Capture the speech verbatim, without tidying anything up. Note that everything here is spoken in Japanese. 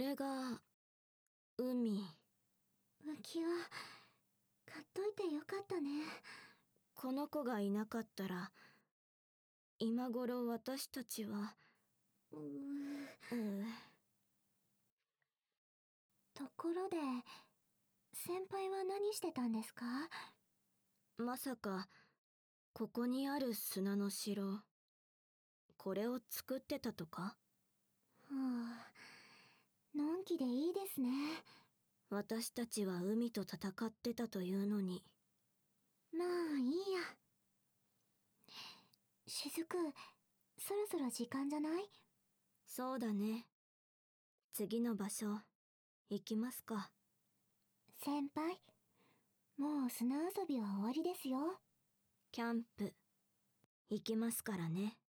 れが海。 浮き輪買っといてよかったね。 この子がいなかったら今頃私たちはうーううところで先輩は何してたんですか？ まさかここにある砂の城、これを作ってたとか？ はあ、のんきでいいですね。 私たちは海と戦ってたというのに。 まあいいや。しずく、そろそろ時間じゃない？ そうだね。次の場所行きますか。 先輩、もう砂遊びは終わりですよ。 キャンプ行きますからね。